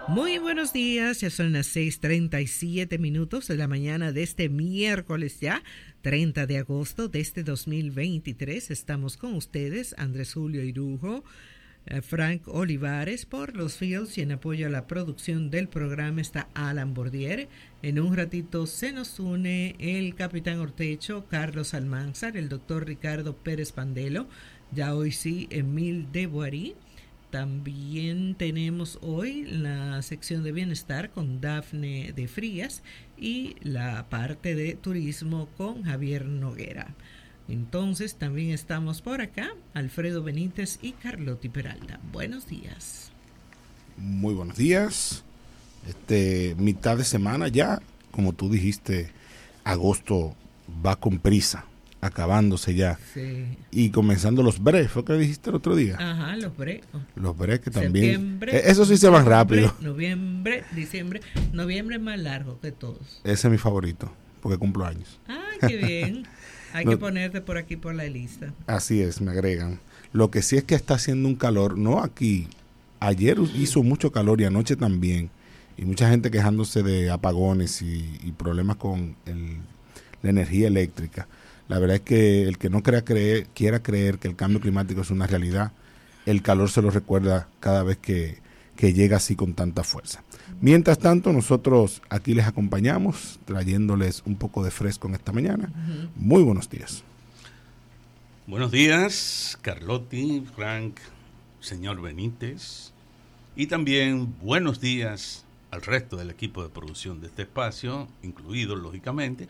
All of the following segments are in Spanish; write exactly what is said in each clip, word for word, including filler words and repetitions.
Muy buenos días, ya son las seis treinta y siete minutos de la mañana de este miércoles ya, treinta de agosto de este dos mil veintitrés. Estamos con ustedes, Andrés Julio Irujo, eh, Frank Olivares por los Fields, y en apoyo a la producción del programa está Alan Bordier. En un ratito se nos une el capitán Ortecho, Carlos Almanzar, el doctor Ricardo Pérez Pandelo, ya hoy sí, Emil de Boarí. También tenemos hoy la sección de bienestar con Dafne de Frías y la parte de turismo con Javier Noguera. Entonces también estamos por acá, Alfredo Benítez y Carlotti Peralta. Buenos días. Muy buenos días. Este, mitad de semana ya, como tú dijiste, agosto va con prisa, acabándose ya. Sí. Y comenzando los breaks, ¿fue que dijiste el otro día? Ajá, los breaks. Los breaks que también... Septiembre, eso sí se van rápido. Noviembre, diciembre. Noviembre es más largo que todos. Ese es mi favorito, porque cumplo años. Ah, qué bien. Hay no, que ponerte por aquí por la lista. Así es, me agregan. Lo que sí es que está haciendo un calor, no aquí. Ayer hizo mucho calor y anoche también. Y mucha gente quejándose de apagones y, y problemas con el, la energía eléctrica. La verdad es que el que no crea creer, quiera creer que el cambio climático es una realidad, el calor se lo recuerda cada vez que, que llega así con tanta fuerza. Mientras tanto, nosotros aquí les acompañamos, trayéndoles un poco de fresco en esta mañana. Uh-huh. Muy buenos días. Buenos días, Carlotti, Frank, señor Benítez, y también buenos días al resto del equipo de producción de este espacio, incluido, lógicamente,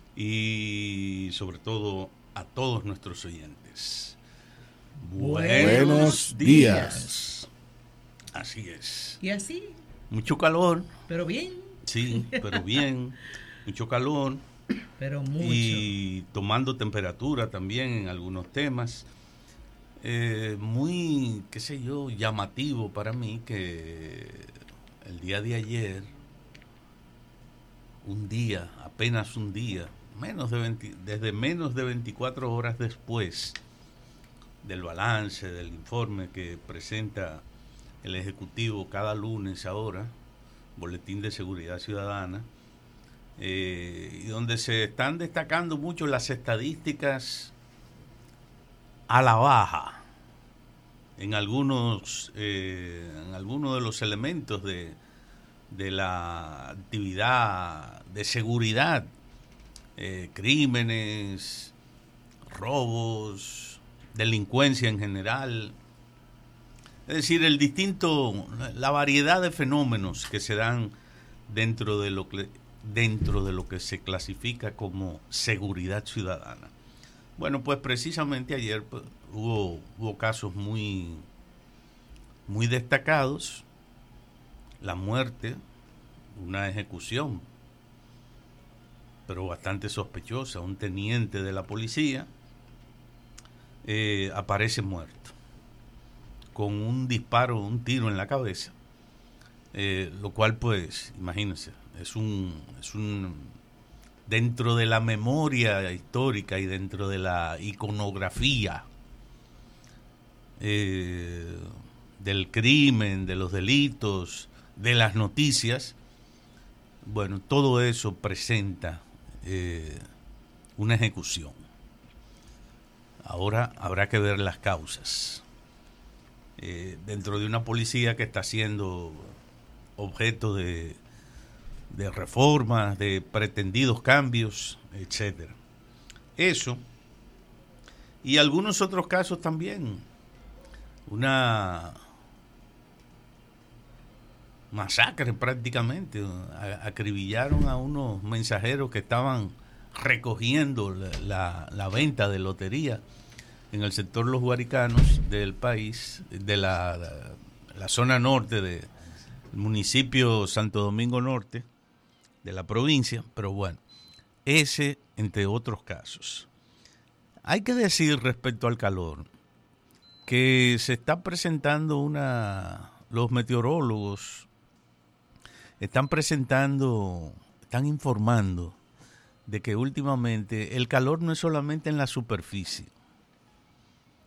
y sobre todo a todos nuestros oyentes. Buenos, Buenos días. días. Así es. ¿Y así? Mucho calor. Pero bien. Sí, pero bien. Mucho calor. Pero mucho. Y tomando temperatura también en algunos temas. Eh, muy, qué sé yo, llamativo para mí que el día de ayer, un día, apenas un día, menos de veinte, desde menos de veinticuatro horas después del balance, del informe que presenta el Ejecutivo cada lunes ahora, Boletín de Seguridad Ciudadana, eh, y donde se están destacando mucho las estadísticas a la baja en algunos, eh, en algunos de los elementos de, de la actividad de seguridad. Eh, crímenes, robos, delincuencia en general, es decir, el distinto, la variedad de fenómenos que se dan dentro de lo que dentro de lo que se clasifica como seguridad ciudadana. Bueno, pues precisamente ayer pues, hubo hubo casos muy muy destacados, la muerte, una ejecución, pero bastante sospechosa, un teniente de la policía eh, aparece muerto con un disparo, un tiro en la cabeza, eh, lo cual pues, imagínense, es un, es un, dentro de la memoria histórica y dentro de la iconografía eh, del crimen, de los delitos, de las noticias, bueno, todo eso presenta Eh, una ejecución. Ahora habrá que ver las causas. Eh, dentro de una policía que está siendo objeto de, de reformas, de pretendidos cambios, etcétera. Eso y algunos otros casos también. Una masacre prácticamente, acribillaron a unos mensajeros que estaban recogiendo la, la, la venta de lotería en el sector Los Guaricanos del país, de la, la, la zona norte del municipio Santo Domingo Norte, de la provincia, pero bueno, ese entre otros casos. Hay que decir respecto al calor que se está presentando una, los meteorólogos están presentando, están informando de que últimamente el calor no es solamente en la superficie.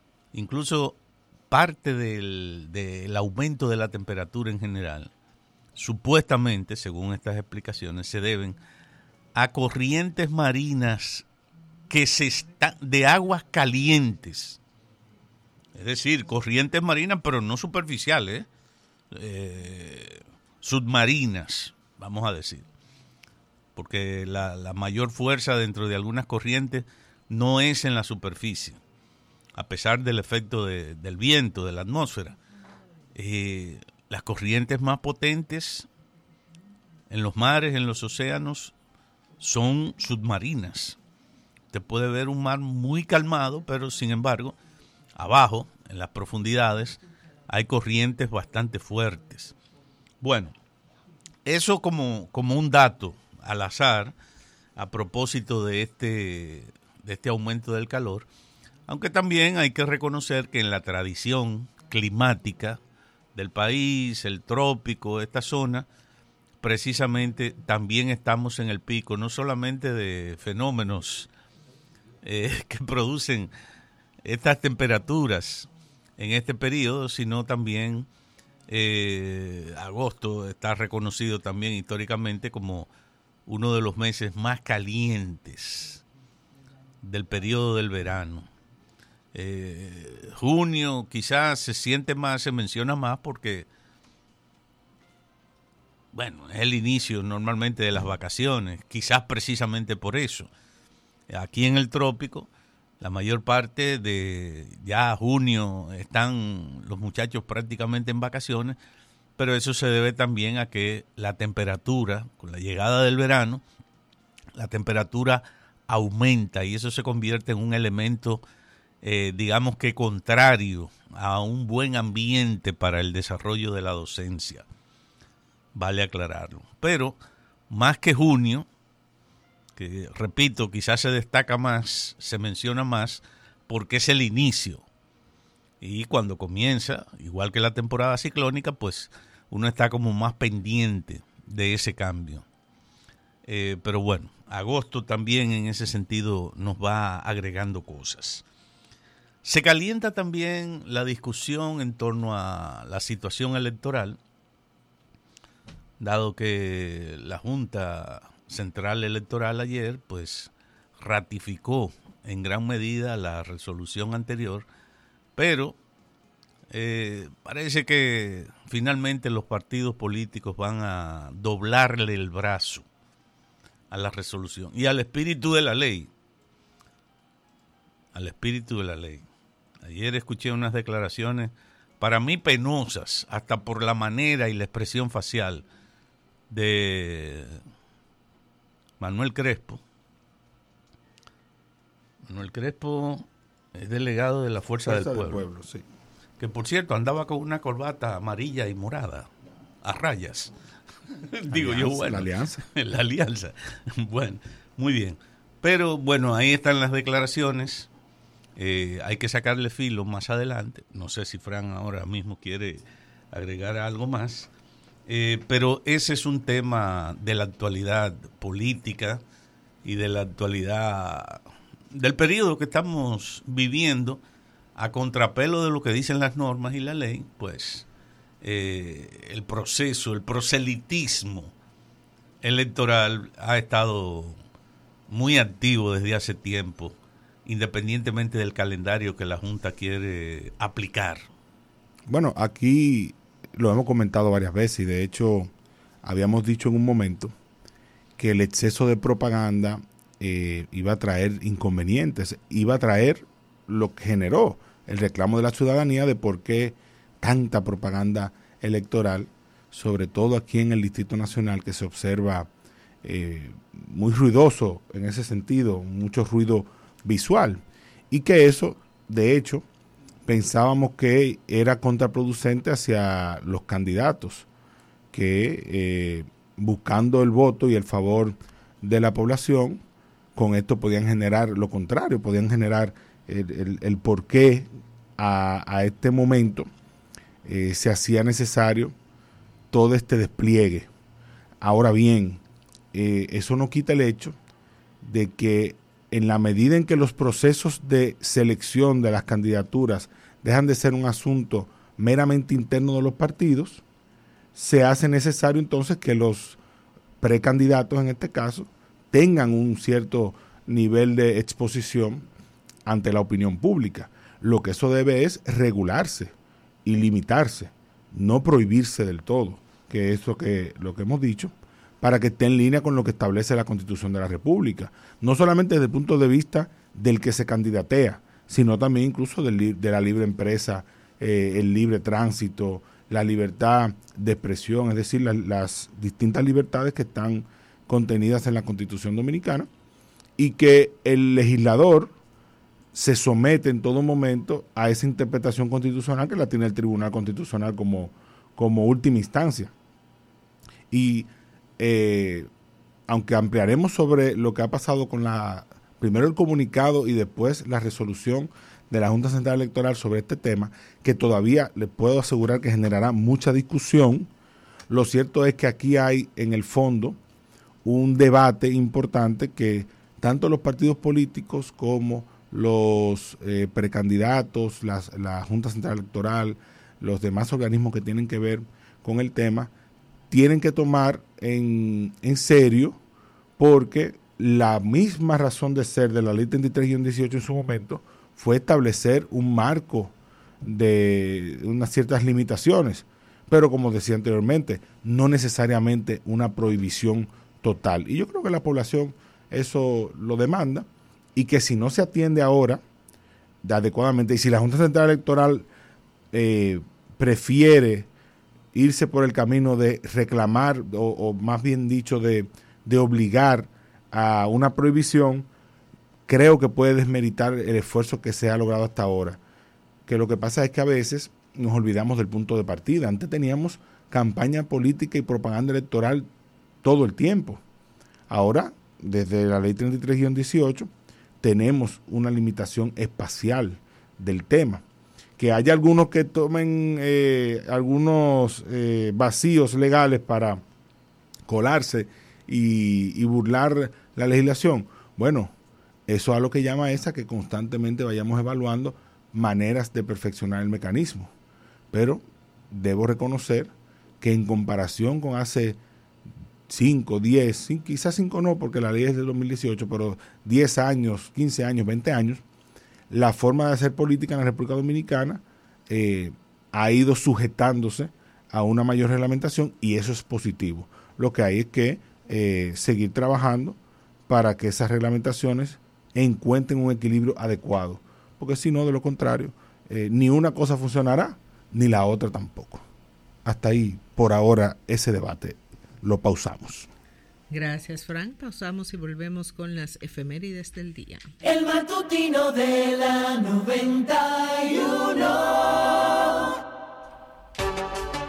Incluso parte del, del aumento de la temperatura en general supuestamente, según estas explicaciones, se deben a corrientes marinas que se están de aguas calientes. Es decir, corrientes marinas, pero no superficiales, eh, submarinas, vamos a decir. Porque la, la mayor fuerza dentro de algunas corrientes no es en la superficie, a pesar del efecto de, del viento, de la atmósfera. Eh, las corrientes más potentes en los mares, en los océanos, son submarinas. Usted puede ver un mar muy calmado, pero sin embargo, abajo, en las profundidades, hay corrientes bastante fuertes. Bueno, eso como, como un dato al azar, a propósito de este, de este aumento del calor, aunque también hay que reconocer que en la tradición climática del país, el trópico, esta zona, precisamente también estamos en el pico, no solamente de fenómenos eh, que producen estas temperaturas en este periodo, sino también eh, agosto está reconocido también históricamente como uno de los meses más calientes del periodo del verano. Eh, junio quizás se siente más, se menciona más porque, bueno, es el inicio normalmente de las vacaciones, quizás precisamente por eso. Aquí en el trópico, la mayor parte de ya junio están los muchachos prácticamente en vacaciones, pero eso se debe también a que la temperatura, con la llegada del verano, la temperatura aumenta y eso se convierte en un elemento, eh, digamos que contrario a un buen ambiente para el desarrollo de la docencia. Vale aclararlo. Pero más que junio, que repito, quizás se destaca más, se menciona más, porque es el inicio. Y cuando comienza, igual que la temporada ciclónica, pues uno está como más pendiente de ese cambio. Eh, pero bueno, agosto también en ese sentido nos va agregando cosas. Se calienta también la discusión en torno a la situación electoral, dado que la Junta Central Electoral ayer pues ratificó en gran medida la resolución anterior, pero eh, parece que finalmente los partidos políticos van a doblarle el brazo a la resolución y al espíritu de la ley, al espíritu de la ley. Ayer escuché unas declaraciones para mí penosas, hasta por la manera y la expresión facial de Manuel Crespo. Manuel Crespo es delegado de la Fuerza, Fuerza del Pueblo, del Pueblo sí. Que por cierto andaba con una corbata amarilla y morada, a rayas. Digo yo, bueno. La alianza. La alianza. Bueno, muy bien. Pero bueno, ahí están las declaraciones. Eh, hay que sacarle filo más adelante. No sé si Fran ahora mismo quiere agregar algo más. Eh, pero ese es un tema de la actualidad política y de la actualidad del periodo que estamos viviendo, a contrapelo de lo que dicen las normas y la ley. Pues eh, el proceso, el proselitismo electoral ha estado muy activo desde hace tiempo, independientemente del calendario que la Junta quiere aplicar. Bueno, aquí lo hemos comentado varias veces y de hecho habíamos dicho en un momento que el exceso de propaganda eh, iba a traer inconvenientes, iba a traer lo que generó el reclamo de la ciudadanía de por qué tanta propaganda electoral, sobre todo aquí en el Distrito Nacional, que se observa eh, muy ruidoso en ese sentido, mucho ruido visual, y que eso, de hecho, pensábamos que era contraproducente hacia los candidatos, que eh, buscando el voto y el favor de la población, con esto podían generar lo contrario, podían generar el, el, el por qué a, a este momento eh, se hacía necesario todo este despliegue. Ahora bien, eh, eso no quita el hecho de que en la medida en que los procesos de selección de las candidaturas dejan de ser un asunto meramente interno de los partidos, se hace necesario entonces que los precandidatos, en este caso, tengan un cierto nivel de exposición ante la opinión pública. Lo que eso debe es regularse y limitarse, no prohibirse del todo, que es lo que, lo que hemos dicho, para que esté en línea con lo que establece la Constitución de la República. No solamente desde el punto de vista del que se candidatea, sino también incluso del, de la libre empresa, eh, el libre tránsito, la libertad de expresión, es decir, la, las distintas libertades que están contenidas en la Constitución Dominicana, y que el legislador se somete en todo momento a esa interpretación constitucional que la tiene el Tribunal Constitucional como, como última instancia. Y eh, aunque ampliaremos sobre lo que ha pasado con la primero el comunicado y después la resolución de la Junta Central Electoral sobre este tema, que todavía les puedo asegurar que generará mucha discusión, lo cierto es que aquí hay en el fondo un debate importante que tanto los partidos políticos como los eh, precandidatos, las, la Junta Central Electoral, los demás organismos que tienen que ver con el tema, tienen que tomar en, en serio, porque la misma razón de ser de la Ley treinta y tres guión dieciocho en su momento fue establecer un marco de unas ciertas limitaciones, pero como decía anteriormente, no necesariamente una prohibición total. Y yo creo que la población eso lo demanda, y que si no se atiende ahora adecuadamente, y si la Junta Central Electoral eh, prefiere irse por el camino de reclamar, o, o más bien dicho, de, de obligar a una prohibición, creo que puede desmeritar el esfuerzo que se ha logrado hasta ahora. Que lo que pasa es que a veces nos olvidamos del punto de partida. Antes teníamos campaña política y propaganda electoral todo el tiempo. Ahora, desde la Ley treinta y tres guión dieciocho, tenemos una limitación espacial del tema. Que haya algunos que tomen eh, algunos eh, vacíos legales para colarse y, y burlar la legislación. Bueno, eso es a lo que llama esa que constantemente vayamos evaluando maneras de perfeccionar el mecanismo. Pero debo reconocer que en comparación con hace cinco, diez, quizás cinco no, porque la ley es de dos mil dieciocho, pero diez años, quince años, veinte años, la forma de hacer política en la República Dominicana eh, ha ido sujetándose a una mayor reglamentación, y eso es positivo. Lo que hay es que eh, seguir trabajando para que esas reglamentaciones encuentren un equilibrio adecuado, porque si no, de lo contrario, eh, ni una cosa funcionará, ni la otra tampoco. Hasta ahí, por ahora, ese debate lo pausamos. Gracias, Frank. Pausamos y volvemos con las efemérides del día. El matutino de la noventa y